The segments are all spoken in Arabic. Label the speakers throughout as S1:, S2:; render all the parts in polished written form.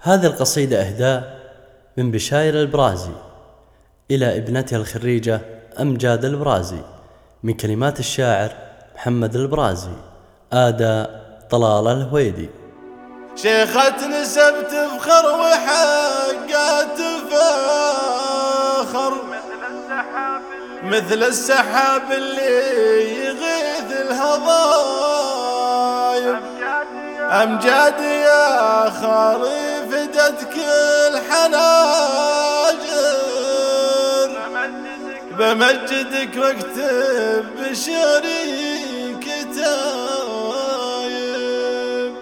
S1: هذه القصيدة إهداء من بشاير البرازي إلى ابنتها الخريجة أمجاد البرازي، من كلمات الشاعر محمد البرازي، أداء طلال الهويدي.
S2: شيخة نسب تفخر وحقات تفاخر مثل السحاب اللي يغيث الهضايم. أمجاد يا خاري فدتك الحناجر، بمجدك واكتب بشعري كتايب.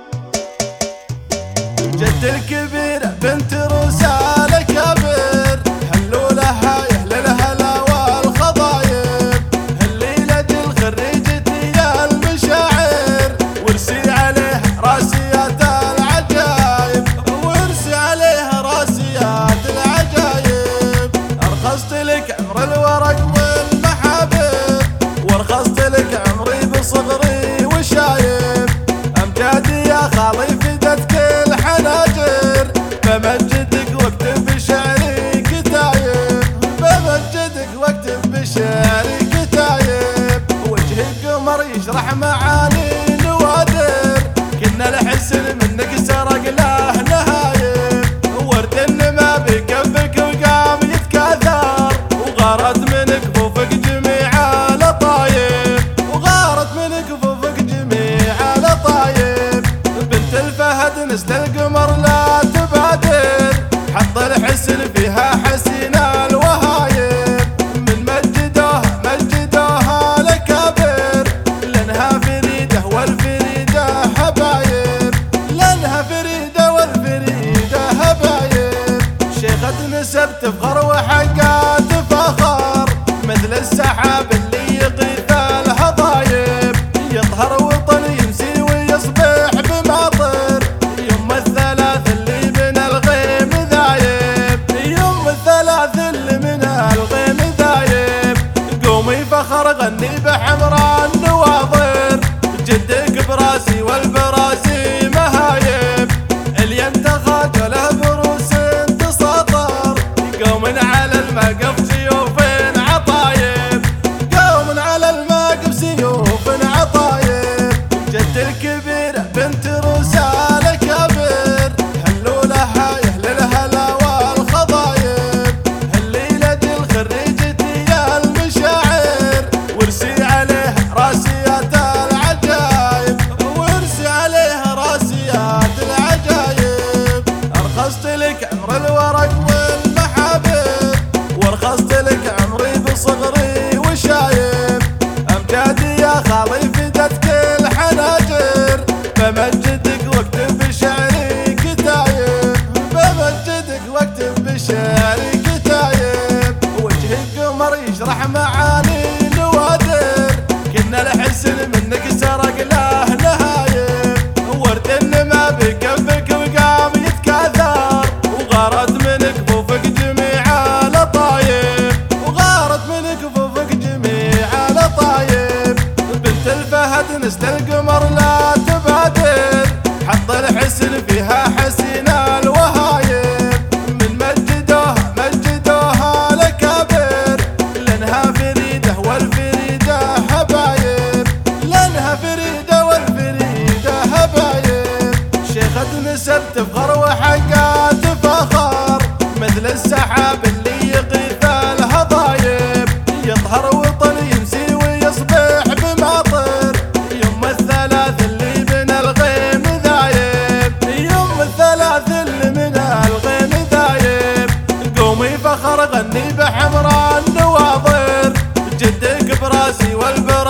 S2: جد الكبير بنت رسالة كبر، هلوا لها يهل الهلا والخضايب. الليلة الخريجة يا المشاعر، وارسي عليه راسيات العجايب، وارسي عليه راسيات العجايب. أرخصت لك عمر الورق والمحابب، وارخصت لك عمري بصغري وشايب. أمجاد يا خالي فدتك الحناجر، بمجدك واكتب بشعري كتايب، بمجدك واكتب بشعري كتايب. وجهك قمر يشرح معاني نوادر، كنا الحسن منك سرق له نهايب. ورد النما بكفك وقام يتكاثر، وغارت من كفوفك جميع لطايب، وغارت من كفوفك جميع لطايب. بنت الفهد نسل القمر لا تبادر، حط الحسن فيها حسين الوهايب. من مجدوها لكابر، لانها فريده والفريده حبايب، لانها فريده والفريده حبايب. شيخة نسب تفخر وحقات تفاخر، مثل السحاب اللي يغيث الهضايب. يطهر وطن يمسي ويصبح بماطر، يوم الثلاث اللي من الغيم ذايب، يوم الثلاث اللي من الغيم ذايب. قومي فخر غني بحمراء النواظر، جدك براسي والبراسي مهايب. الينتخى جله بروس تساطر، قوم على المقف سيوف عطايب، قوم على المقف سيوف عطايب. جد الكبير بنت رسالة كبر، هلوا لها يهل الهلا والخضايب. الليلة الخريجة يا المشاعر، وارسي عليه راسيات العجايب، وارسي عليه راسيات العجايب. أرخصت لك عمر الورق والمحابب، وارخصت لك عمري بصغري وشايب. أمجاد يا خالي فدتك الحناجر، بمجدك واكتب بشعري كتايب، بمجدك واكتب بشعري كتايب. وجهك قمر يشرح معاني نوادر، كنا الحسن منك سرق له نهايب. ورد النما بكفك وقام يتكاثر، وغارت من كفوفك جميع لطايب، وغارت من كفوفك جميع لطايب. بنت الفهد نسل القمر لا تبادر، حط الحسن فيها حسين الوهايب. من مجدوها لكابر، لانها فريده والفريده حبايب، لانها فريده والفريده حبايب. شيخة نسب تفخر وحقات تفاخر، مثل السحاب اللي يغيث الهضايب. يطهر وطن يمسي ويصبح بماطر، يوم الثلاث اللي من الغيم ذايب، يوم الثلاث اللي من الغيم ذايب. قومي فخر غني بحمراء النواظر، جدك براسي والبراسي